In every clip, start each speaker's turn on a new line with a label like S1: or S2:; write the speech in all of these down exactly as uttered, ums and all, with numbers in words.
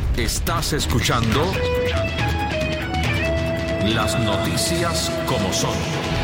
S1: Estás escuchando Las Noticias como son.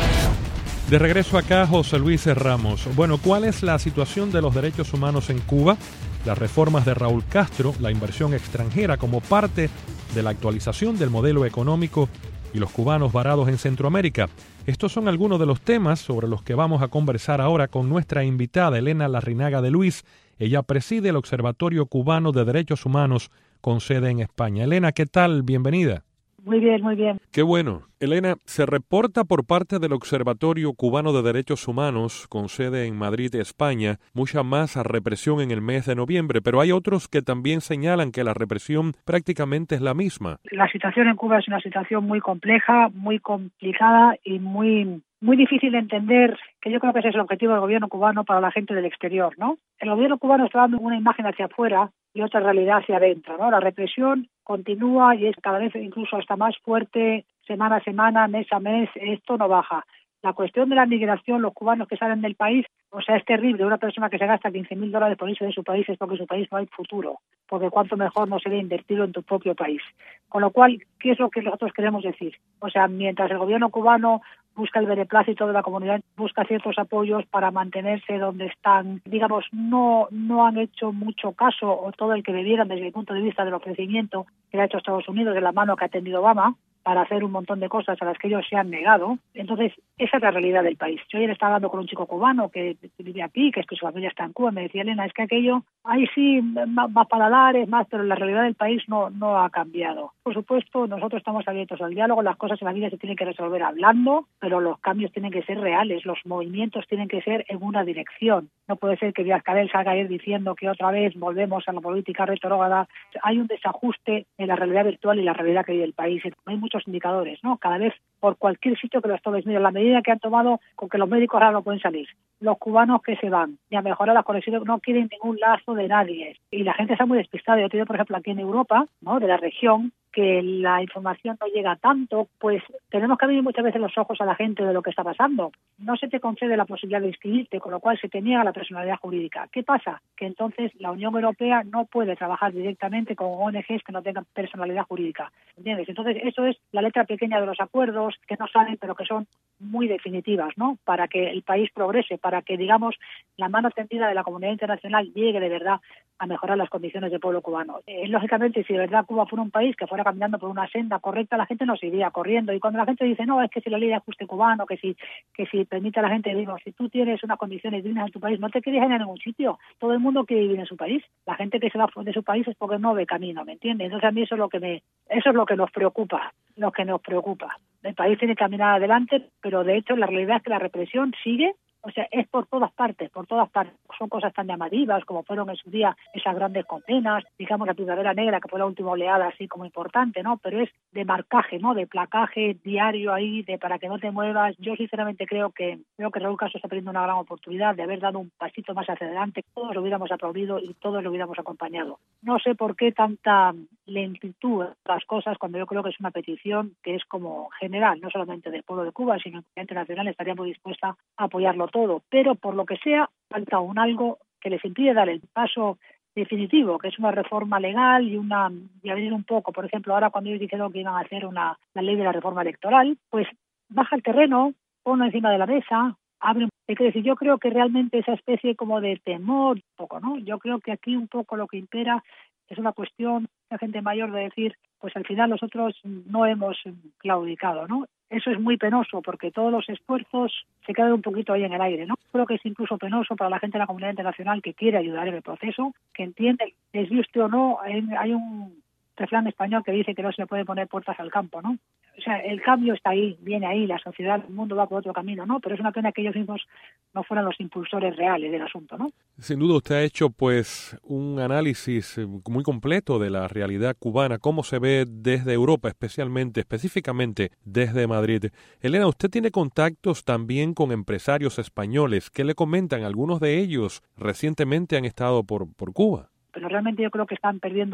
S2: De regreso acá, José Luis Ramos. Bueno, ¿cuál es la situación de los derechos humanos en Cuba? Las reformas de Raúl Castro, la inversión extranjera como parte de la actualización del modelo económico y los cubanos varados en Centroamérica. Estos son algunos de los temas sobre los que vamos a conversar ahora con nuestra invitada Elena Larrinaga de Luis. Ella preside el Observatorio Cubano de Derechos Humanos con sede en España. Elena, ¿qué tal? Bienvenida.
S3: Muy bien, muy bien.
S2: Qué bueno. Elena, se reporta por parte del Observatorio Cubano de Derechos Humanos, con sede en Madrid, España, mucha más represión en el mes de noviembre, pero hay otros que también señalan que la represión prácticamente es la misma.
S3: La situación en Cuba es una situación muy compleja, muy complicada y muy muy difícil de entender, que yo creo que ese es el objetivo del gobierno cubano para la gente del exterior, ¿no? El gobierno cubano está dando una imagen hacia afuera y otra realidad hacia adentro, ¿no? La represión continúa y es cada vez incluso hasta más fuerte, semana a semana, mes a mes, esto no baja. La cuestión de la migración, los cubanos que salen del país, o sea, es terrible. Una persona que se gasta quince mil dólares por irse de su país es porque en su país no hay futuro, porque cuanto mejor no sería invertirlo en tu propio país. Con lo cual, ¿qué es lo que nosotros queremos decir? O sea, mientras el gobierno cubano busca el beneplácito de la comunidad, busca ciertos apoyos para mantenerse donde están, digamos, no no han hecho mucho caso o todo el que debieran desde el punto de vista del ofrecimiento que ha hecho Estados Unidos, de la mano que ha tendido Obama, para hacer un montón de cosas a las que ellos se han negado. Entonces, esa es la realidad del país. Yo ayer estaba hablando con un chico cubano que vive aquí, que es que su familia está en Cuba, me decía, Elena, es que aquello, ahí sí, más, más paladares, más, pero la realidad del país no, no ha cambiado. Por supuesto, nosotros estamos abiertos al diálogo, las cosas en la vida se tienen que resolver hablando, pero los cambios tienen que ser reales, los movimientos tienen que ser en una dirección. No puede ser que Díaz-Canel salga a ir diciendo que otra vez volvemos a la política retrógrada. Hay un desajuste en la realidad virtual y la realidad que vive el país. Hay muchos indicadores, ¿no? Cada vez por cualquier sitio que los tomes. Mira, la medida que han tomado con que los médicos ahora no pueden salir, los cubanos que se van y a mejorar las conexiones, no quieren ningún lazo de nadie. Y la gente está muy despistada. Yo te digo, por ejemplo, aquí en Europa, ¿no? De la región, que la información no llega tanto, pues tenemos que abrir muchas veces los ojos a la gente de lo que está pasando. No se te concede la posibilidad de inscribirte, con lo cual se te niega la personalidad jurídica. ¿Qué pasa? Que entonces la Unión Europea no puede trabajar directamente con O N Ges que no tengan personalidad jurídica. ¿Entiendes? Entonces eso es la letra pequeña de los acuerdos que no salen, pero que son muy definitivas, ¿no? Para que el país progrese, para que, digamos, la mano tendida de la comunidad internacional llegue de verdad a mejorar las condiciones del pueblo cubano. Eh, lógicamente, si de verdad Cuba fuera un país que fuera caminando por una senda correcta, la gente no se iría corriendo. Y cuando la gente dice, no, es que si la ley de ajuste cubano, que si que si permite a la gente, digo, si tú tienes unas condiciones dignas en tu país, no te quieres ir a ningún sitio. Todo el mundo quiere vivir en su país. La gente que se va de su país es porque no ve camino, ¿me entiendes? Entonces a mí eso es lo que me, eso es lo que nos preocupa, lo que nos preocupa. El país tiene que caminar adelante, pero de hecho la realidad es que la represión sigue. O sea, es por todas partes, por todas partes. Son cosas tan llamativas como fueron en su día esas grandes condenas, digamos la Primavera Negra, que fue la última oleada así como importante, ¿no? Pero es de marcaje, ¿no? De placaje diario ahí, de para que no te muevas. Yo sinceramente creo que creo que Raúl Castro está perdiendo una gran oportunidad de haber dado un pasito más hacia adelante. Todos lo hubiéramos aplaudido y todos lo hubiéramos acompañado. No sé por qué tanta lentitud en las cosas cuando yo creo que es una petición que es como general, no solamente del pueblo de Cuba, sino que la internacional estaría muy dispuesta a apoyarlo todo, pero por lo que sea, falta un algo que les impide dar el paso definitivo, que es una reforma legal y una y abrir un poco. Por ejemplo, ahora cuando ellos dijeron que iban a hacer una la ley de la reforma electoral, pues baja el terreno, ponlo encima de la mesa, abre un poco. Decir, yo creo que realmente esa especie como de temor, un poco, ¿no? Yo creo que aquí un poco lo que impera es una cuestión de gente mayor de decir, pues al final nosotros no hemos claudicado, ¿no? Eso es muy penoso porque todos los esfuerzos se quedan un poquito ahí en el aire, ¿no? Creo que es incluso penoso para la gente de la comunidad internacional que quiere ayudar en el proceso, que entiende, les guste o no, hay un refrán español que dice que no se le puede poner puertas al campo, ¿no? O sea, el cambio está ahí, viene ahí, la sociedad, el mundo va por otro camino, ¿no? Pero es una pena que ellos mismos no fueran los impulsores reales del asunto, ¿no?
S2: Sin duda usted ha hecho, pues, un análisis muy completo de la realidad cubana, cómo se ve desde Europa, especialmente, específicamente desde Madrid. Elena, usted tiene contactos también con empresarios españoles. ¿Qué le comentan? Algunos de ellos recientemente han estado por, por Cuba.
S3: Pero realmente yo creo que están perdiendo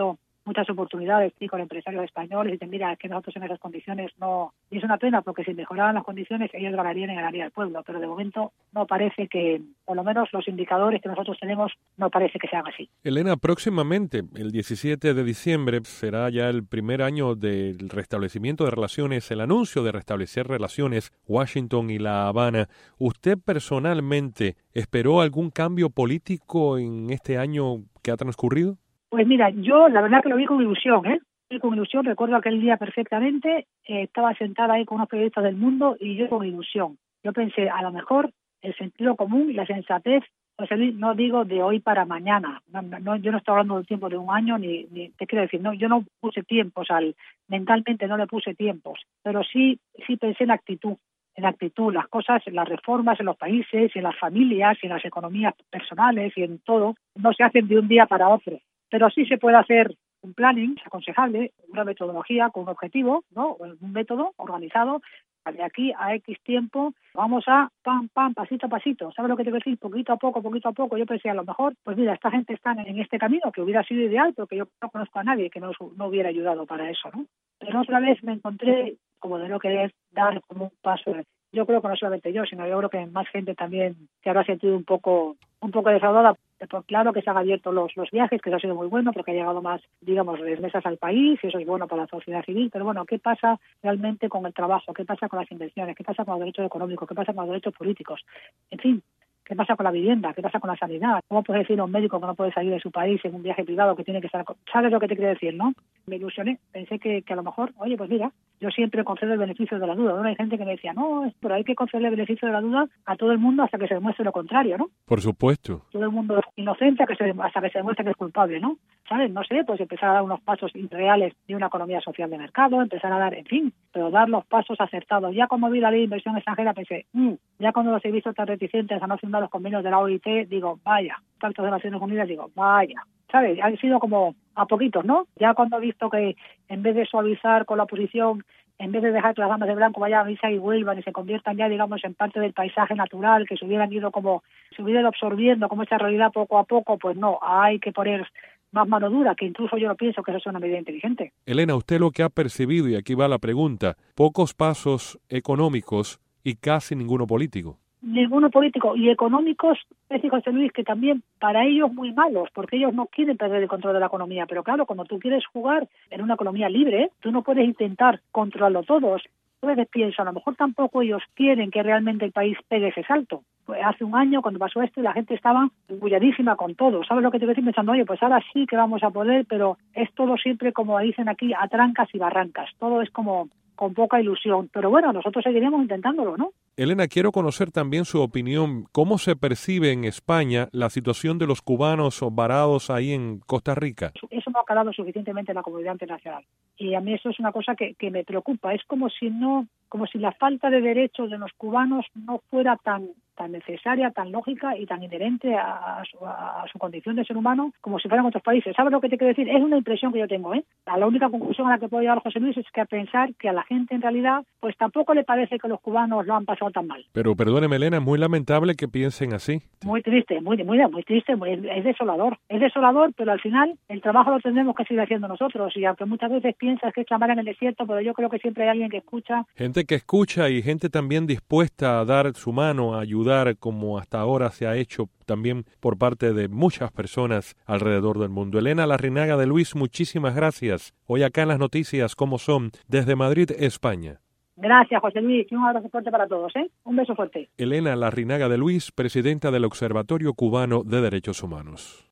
S3: muchas oportunidades sí, con empresarios españoles y dicen, mira, es que nosotros en esas condiciones no... Y es una pena porque si mejoraran las condiciones ellos ganarían y ganaría el pueblo, pero de momento no parece que, por lo menos los indicadores que nosotros tenemos, no parece que sean así.
S2: Elena, próximamente, el diecisiete de diciembre, será ya el primer año del restablecimiento de relaciones, el anuncio de restablecer relaciones Washington y La Habana. ¿Usted personalmente esperó algún cambio político en este año que ha transcurrido?
S3: Pues mira, yo la verdad que lo vi con ilusión, ¿eh? Con ilusión, recuerdo aquel día perfectamente, eh, estaba sentada ahí con unos periodistas del mundo y yo con ilusión. Yo pensé, a lo mejor el sentido común y la sensatez, pues no digo de hoy para mañana, no, no, yo no estoy hablando del tiempo de un año, ni, ni te quiero decir, no, yo no puse tiempos, al mentalmente no le puse tiempos, pero sí, sí pensé en actitud, en actitud, las cosas, las reformas en los países, en las familias, en las economías personales y en todo, no se hacen de un día para otro, pero sí se puede hacer un planning aconsejable, una metodología con un objetivo, ¿no? Un método organizado. De aquí a X tiempo vamos a pam, pam, pasito a pasito. ¿Sabes lo que te quiero decir? Poquito a poco, poquito a poco. Yo pensé, a lo mejor, pues mira, esta gente está en este camino que hubiera sido ideal, porque yo no conozco a nadie que nos, no hubiera ayudado para eso, ¿no? Pero otra vez me encontré como de no querer dar como un paso. Yo creo que no solamente yo, sino yo creo que más gente también se habrá sentido un poco un poco defraudada. Pues claro que se han abierto los, los viajes, que eso ha sido muy bueno porque ha llegado más, digamos, remesas al país y eso es bueno para la sociedad civil. Pero bueno, ¿qué pasa realmente con el trabajo? ¿Qué pasa con las inversiones? ¿Qué pasa con los derechos económicos? ¿Qué pasa con los derechos políticos? En fin, ¿qué pasa con la vivienda? ¿Qué pasa con la sanidad? ¿Cómo puede decir a un médico que no puede salir de su país en un viaje privado que tiene que estar... ¿Sabes lo que te quiero decir, no? Me ilusioné. Pensé que, que a lo mejor, oye, pues mira, yo siempre concedo el beneficio de la duda. Ahora hay gente que me decía, no, pero hay que conceder el beneficio de la duda a todo el mundo hasta que se demuestre lo contrario, ¿no?
S2: Por supuesto.
S3: Todo el mundo es inocente hasta que se, hasta que se demuestre que es culpable, ¿no? ¿Sabes? No sé, pues empezar a dar unos pasos reales de una economía social de mercado, empezar a dar, en fin, pero dar los pasos acertados. Ya cuando vi la ley de inversión extranjera pensé, mmm, ya cuando los he visto tan reticentes a no firmar los convenios de la O I T, digo, vaya, tantos de las Naciones Unidas, digo, vaya. ¿Sabes? Han sido como a poquitos, ¿no? Ya cuando he visto que en vez de suavizar con la oposición, en vez de dejar que las damas de blanco vayan a misa y vuelvan y se conviertan ya, digamos, en parte del paisaje natural, que se hubieran ido como, se hubieran absorbiendo como esta realidad poco a poco, pues no, hay que poner más mano dura, que incluso yo no pienso que eso es una medida inteligente.
S2: Elena, usted lo que ha percibido, y aquí va la pregunta, pocos pasos económicos y casi ninguno político.
S3: Ninguno político y económicos, es decir, José Luis, que también para ellos muy malos, porque ellos no quieren perder el control de la economía, pero claro, cuando tú quieres jugar en una economía libre, tú no puedes intentar controlarlo todos. A veces pienso, a lo mejor tampoco ellos quieren que realmente el país pegue ese salto. Pues hace un año, cuando pasó esto, la gente estaba engulladísima con todo. ¿Sabes lo que te voy a decir? Pensando, oye, pues ahora sí que vamos a poder, pero es todo siempre, como dicen aquí, a trancas y barrancas. Todo es como con poca ilusión. Pero bueno, nosotros seguiremos intentándolo, ¿no?
S2: Elena, quiero conocer también su opinión. ¿Cómo se percibe en España la situación de los cubanos varados ahí en Costa Rica?
S3: Eso no ha calado suficientemente en la comunidad internacional. Y a mí eso es una cosa que, que me preocupa. Es como si no, como si la falta de derechos de los cubanos no fuera tan tan necesaria, tan lógica y tan inherente a, a, su, a su condición de ser humano como si fueran otros países. ¿Sabes lo que te quiero decir? Es una impresión que yo tengo, ¿eh? La única conclusión a la que puedo llegar, José Luis, es que a pensar que a la gente en realidad pues tampoco le parece que los cubanos lo han pasado tan mal.
S2: Pero perdóneme, Elena, es muy lamentable que piensen así.
S3: Muy triste, muy muy muy triste, muy, es desolador. Es desolador, pero al final el trabajo lo tendremos que seguir haciendo nosotros. Y aunque muchas veces piensas que es clamar en el desierto, pero yo creo que siempre hay alguien que escucha.
S2: Gente que escucha y gente también dispuesta a dar su mano, a ayudar, como hasta ahora se ha hecho también por parte de muchas personas alrededor del mundo. Elena Larrinaga de Luis, muchísimas gracias. Hoy acá en las noticias, ¿cómo son? Desde Madrid, España.
S3: Gracias, José Luis, y un abrazo fuerte para todos, ¿eh? Un beso fuerte.
S2: Elena Larrinaga de Luis, presidenta del Observatorio Cubano de Derechos Humanos.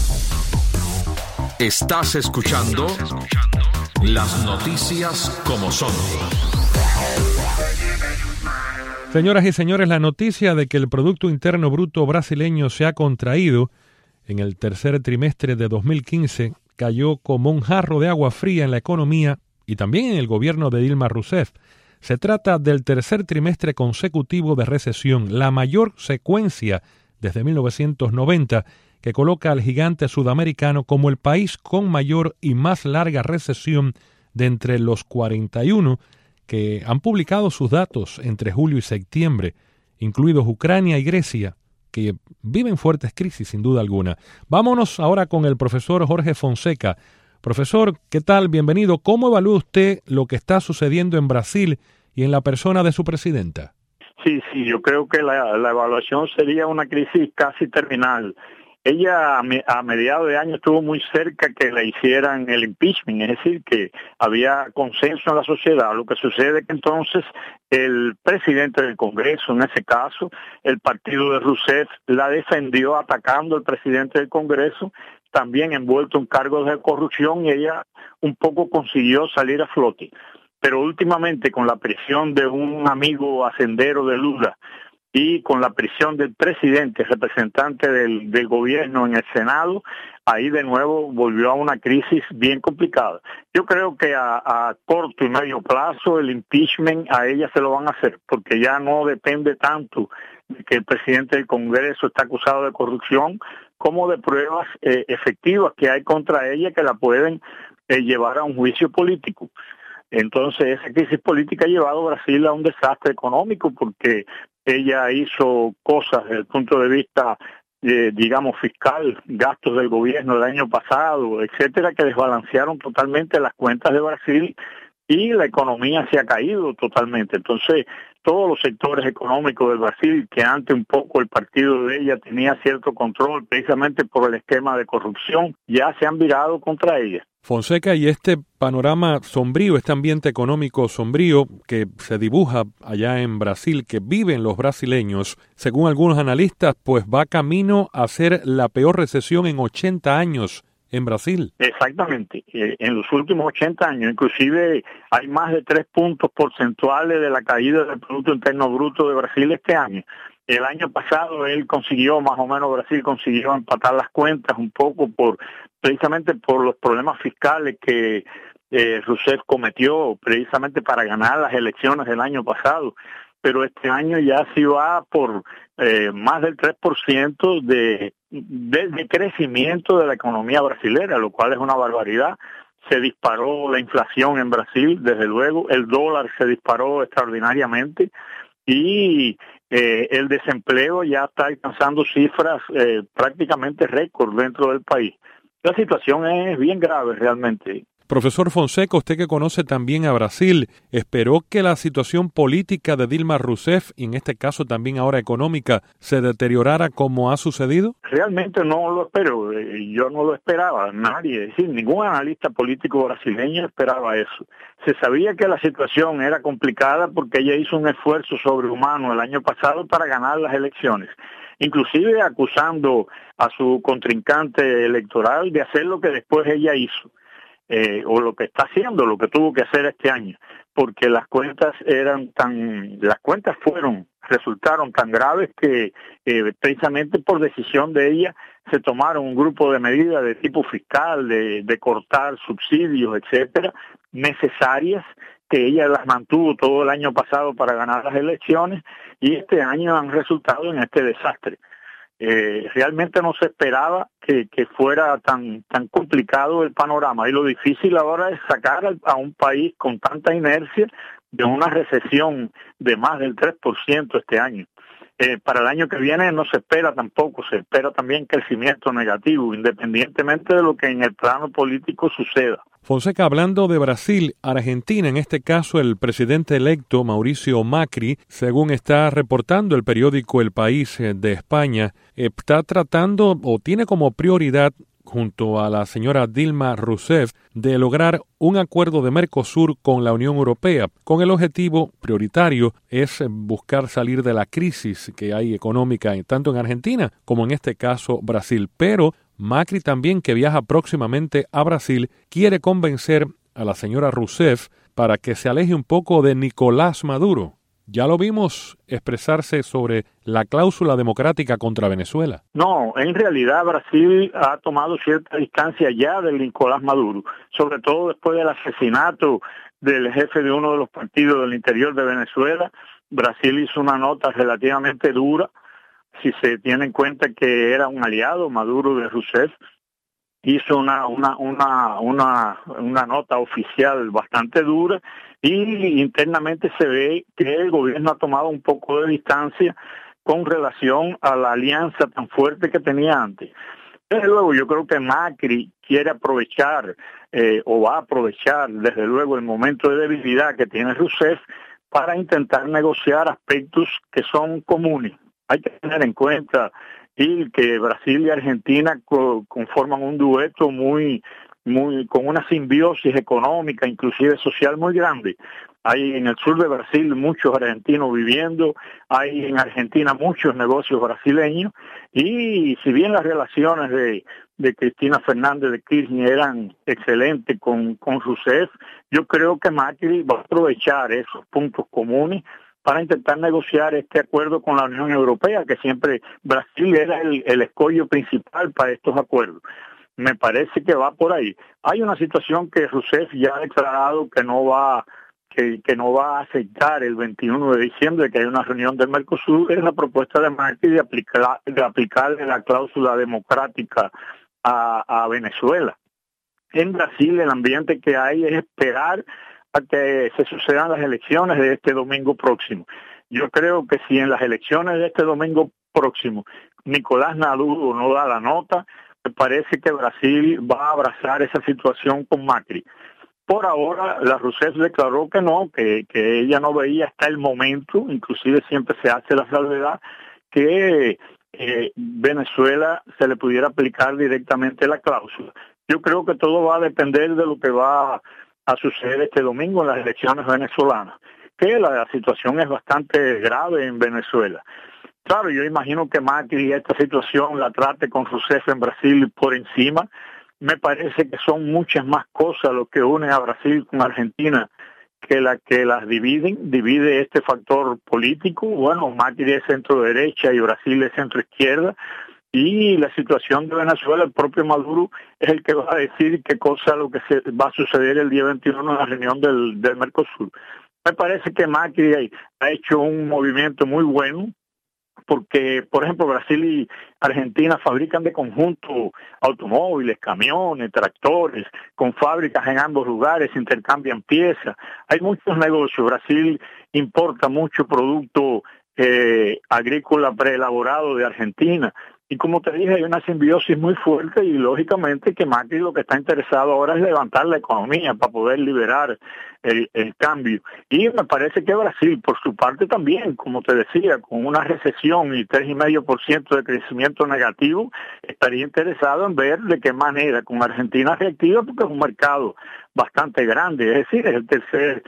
S1: Estás escuchando las noticias como son.
S2: Señoras y señores, la noticia de que el Producto Interno Bruto brasileño se ha contraído en el tercer trimestre de dos mil quince cayó como un jarro de agua fría en la economía y también en el gobierno de Dilma Rousseff. Se trata del tercer trimestre consecutivo de recesión, la mayor secuencia desde mil novecientos noventa, que coloca al gigante sudamericano como el país con mayor y más larga recesión de entre los cuarenta y uno que han publicado sus datos entre julio y septiembre, incluidos Ucrania y Grecia, que viven fuertes crisis sin duda alguna. Vámonos ahora con el profesor Jorge Fonseca, Profesor, ¿qué tal? Bienvenido. ¿Cómo evalúa usted lo que está sucediendo en Brasil y en la persona de su presidenta?
S4: Sí, sí, yo creo que la, la evaluación sería una crisis casi terminal. Ella a, a mediados de año estuvo muy cerca que le hicieran el impeachment, es decir, que había consenso en la sociedad. Lo que sucede es que entonces el presidente del Congreso, en ese caso, el partido de Rousseff, la defendió atacando al presidente del Congreso, también envuelto en cargos de corrupción, y ella un poco consiguió salir a flote. Pero últimamente, con la presión de un amigo hacendero de Lula y con la presión del presidente, representante del, del gobierno en el Senado, ahí de nuevo volvió a una crisis bien complicada. Yo creo que a, a corto y medio plazo el impeachment a ella se lo van a hacer, porque ya no depende tanto de que el presidente del Congreso está acusado de corrupción, como de pruebas eh, efectivas que hay contra ella que la pueden eh, llevar a un juicio político. Entonces, esa crisis política ha llevado a Brasil a un desastre económico, porque ella hizo cosas desde el punto de vista, eh, digamos, fiscal, gastos del gobierno del año pasado, etcétera, que desbalancearon totalmente las cuentas de Brasil y la economía se ha caído totalmente. Entonces, todos los sectores económicos del Brasil, que antes un poco el partido de ella tenía cierto control precisamente por el esquema de corrupción, ya se han virado contra ella.
S2: Fonseca, y este panorama sombrío, este ambiente económico sombrío que se dibuja allá en Brasil, que viven los brasileños, según algunos analistas, pues va camino a ser la peor recesión en ochenta años en Brasil.
S4: Exactamente, eh, en los últimos ochenta años, inclusive hay más de tres puntos porcentuales de la caída del Producto Interno Bruto de Brasil este año. El año pasado él consiguió, más o menos Brasil consiguió empatar las cuentas un poco por precisamente por los problemas fiscales que eh, Rousseff cometió precisamente para ganar las elecciones del año pasado. Pero este año ya sí va por eh, más del tres por ciento de, de, de crecimiento de la economía brasilera, lo cual es una barbaridad. Se disparó la inflación en Brasil, desde luego, el dólar se disparó extraordinariamente y eh, el desempleo ya está alcanzando cifras eh, prácticamente récord dentro del país. La situación es bien grave realmente.
S2: Profesor Fonseca, usted que conoce también a Brasil, ¿esperó que la situación política de Dilma Rousseff, y en este caso también ahora económica, se deteriorara como ha sucedido?
S4: Realmente no lo espero, yo no lo esperaba, nadie, es decir, ningún analista político brasileño esperaba eso. Se sabía que la situación era complicada porque ella hizo un esfuerzo sobrehumano el año pasado para ganar las elecciones, inclusive acusando a su contrincante electoral de hacer lo que después ella hizo. Eh, o lo que está haciendo, lo que tuvo que hacer este año, porque las cuentas eran tan, las cuentas fueron, resultaron tan graves que eh, precisamente por decisión de ella se tomaron un grupo de medidas de tipo fiscal, de, de cortar subsidios, etcétera, necesarias, que ella las mantuvo todo el año pasado para ganar las elecciones, y este año han resultado en este desastre. Eh, realmente no se esperaba que, que fuera tan tan complicado el panorama, y lo difícil ahora es sacar a, a un país con tanta inercia de una recesión de más del tres por ciento este año. Eh, para el año que viene no se espera tampoco, se espera también crecimiento negativo, independientemente de lo que en el plano político suceda.
S2: Fonseca, hablando de Brasil, Argentina, en este caso el presidente electo Mauricio Macri, según está reportando el periódico El País de España, está tratando o tiene como prioridad, junto a la señora Dilma Rousseff, de lograr un acuerdo de Mercosur con la Unión Europea, con el objetivo prioritario es buscar salir de la crisis que hay económica tanto en Argentina como en este caso Brasil. Pero Macri también, que viaja próximamente a Brasil, quiere convencer a la señora Rousseff para que se aleje un poco de Nicolás Maduro. Ya lo vimos expresarse sobre la cláusula democrática contra Venezuela.
S4: No, en realidad Brasil ha tomado cierta distancia ya de Nicolás Maduro, sobre todo después del asesinato del jefe de uno de los partidos del interior de Venezuela. Brasil hizo una nota relativamente dura, si se tiene en cuenta que era un aliado, Maduro, de Rousseff. Hizo una una una una una nota oficial bastante dura, y internamente se ve que el gobierno ha tomado un poco de distancia con relación a la alianza tan fuerte que tenía antes. Desde luego, yo creo que Macri quiere aprovechar eh, o va a aprovechar, desde luego, el momento de debilidad que tiene Rousseff para intentar negociar aspectos que son comunes. Hay que tener en cuenta y que Brasil y Argentina co- conforman un dueto muy, muy, con una simbiosis económica, inclusive social muy grande. Hay en el sur de Brasil muchos argentinos viviendo, hay en Argentina muchos negocios brasileños, y si bien las relaciones de, de Cristina Fernández de Kirchner eran excelentes con, con Rousseff, yo creo que Macri va a aprovechar esos puntos comunes para intentar negociar este acuerdo con la Unión Europea, que siempre Brasil era el, el escollo principal para estos acuerdos. Me parece que va por ahí. Hay una situación que Rousseff ya ha declarado que no va que, que no va a aceptar el veintiuno de diciembre, que hay una reunión del Mercosur, es la propuesta de Macri de aplicar de aplicarle la cláusula democrática a, a Venezuela. En Brasil el ambiente que hay es esperar a que se sucedan las elecciones de este domingo próximo. Yo creo que si en las elecciones de este domingo próximo Nicolás Maduro no da la nota, me parece que Brasil va a abrazar esa situación con Macri. Por ahora, la Rousseff declaró que no, que, que ella no veía hasta el momento, inclusive siempre se hace la salvedad, que eh, Venezuela se le pudiera aplicar directamente la cláusula. Yo creo que todo va a depender de lo que va a suceder este domingo en las elecciones venezolanas, que la, la situación es bastante grave en Venezuela. Claro, yo imagino que Macri esta situación la trate con Rousseff en Brasil por encima. Me parece que son muchas más cosas lo que une a Brasil con Argentina que la que las dividen. Divide este factor político. Bueno, Macri es centro derecha y Brasil es centro izquierda. Y la situación de Venezuela, el propio Maduro es el que va a decir qué cosa lo que se va a suceder el día veintiuno en la reunión del, del Mercosur. Me parece que Macri ha hecho un movimiento muy bueno, porque, por ejemplo, Brasil y Argentina fabrican de conjunto automóviles, camiones, tractores, con fábricas en ambos lugares, intercambian piezas. Hay muchos negocios. Brasil importa mucho producto eh, agrícola preelaborado de Argentina. Y como te dije, hay una simbiosis muy fuerte y lógicamente que Macri lo que está interesado ahora es levantar la economía para poder liberar el, el cambio. Y me parece que Brasil, por su parte también, como te decía, con una recesión y tres coma cinco por ciento de crecimiento negativo, estaría interesado en ver de qué manera con Argentina reactiva, porque es un mercado bastante grande, es decir, es el tercer...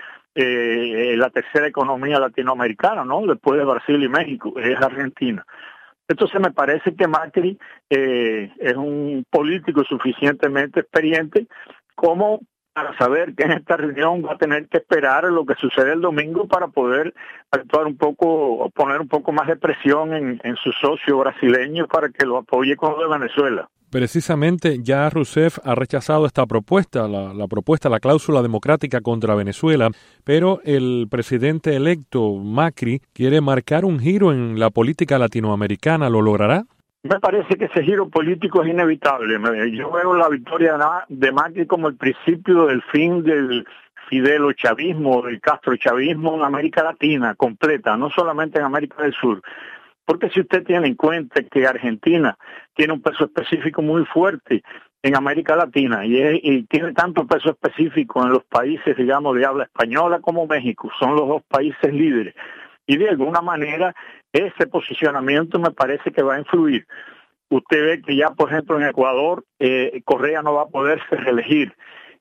S4: Eh, la tercera economía latinoamericana, ¿no? Después de Brasil y México, es Argentina. Entonces me parece que Macri eh, es un político suficientemente experiente como para saber que en esta reunión va a tener que esperar lo que sucede el domingo para poder actuar un poco, poner un poco más de presión en, en su socio brasileño para que lo apoye con lo de Venezuela.
S2: Precisamente ya Rousseff ha rechazado esta propuesta, la, la propuesta, la cláusula democrática contra Venezuela, pero el presidente electo Macri quiere marcar un giro en la política latinoamericana. ¿Lo logrará?
S4: Me parece que ese giro político es inevitable. Yo veo la victoria de Macri como el principio del fin del fidelo-chavismo, del Castro-chavismo en América Latina completa, no solamente en América del Sur. Porque si usted tiene en cuenta que Argentina tiene un peso específico muy fuerte en América Latina y, es, y tiene tanto peso específico en los países, digamos, de habla española como México, son los dos países líderes. Y de alguna manera ese posicionamiento me parece que va a influir. Usted ve que ya, por ejemplo, en Ecuador, eh, Correa no va a poderse reelegir.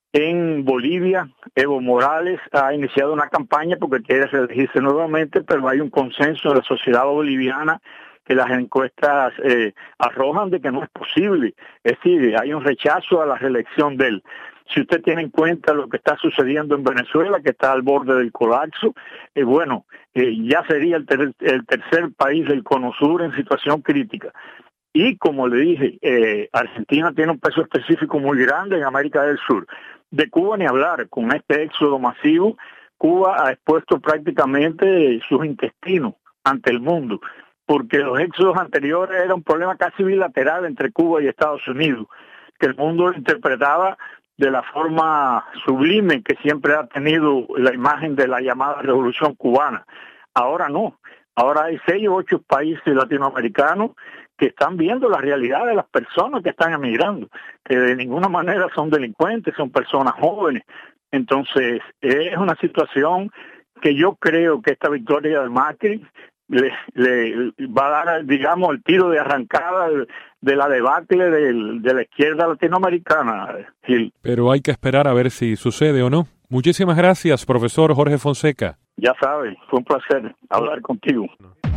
S4: En Bolivia, Evo Morales ha iniciado una campaña porque quiere reelegirse nuevamente, pero hay un consenso de la sociedad boliviana que las encuestas eh, arrojan de que no es posible. Es decir, hay un rechazo a la reelección de él. Si usted tiene en cuenta lo que está sucediendo en Venezuela, que está al borde del colapso, eh, bueno, eh, ya sería el, ter el tercer país del Cono Sur en situación crítica. Y como le dije, eh, Argentina tiene un peso específico muy grande en América del Sur. De Cuba ni hablar, con este éxodo masivo, Cuba ha expuesto prácticamente sus intestinos ante el mundo, porque los éxodos anteriores era un problema casi bilateral entre Cuba y Estados Unidos, que el mundo lo interpretaba de la forma sublime que siempre ha tenido la imagen de la llamada Revolución Cubana. Ahora no, ahora hay seis o ocho países latinoamericanos que están viendo la realidad de las personas que están emigrando, que de ninguna manera son delincuentes, son personas jóvenes. Entonces, es una situación que yo creo que esta victoria de Macri le, le va a dar, digamos, el tiro de arrancada de, de la debacle de, de la izquierda latinoamericana, Gil.
S2: Pero hay que esperar a ver si sucede o no. Muchísimas gracias, profesor Jorge Fonseca.
S4: Ya sabes, fue un placer hablar contigo.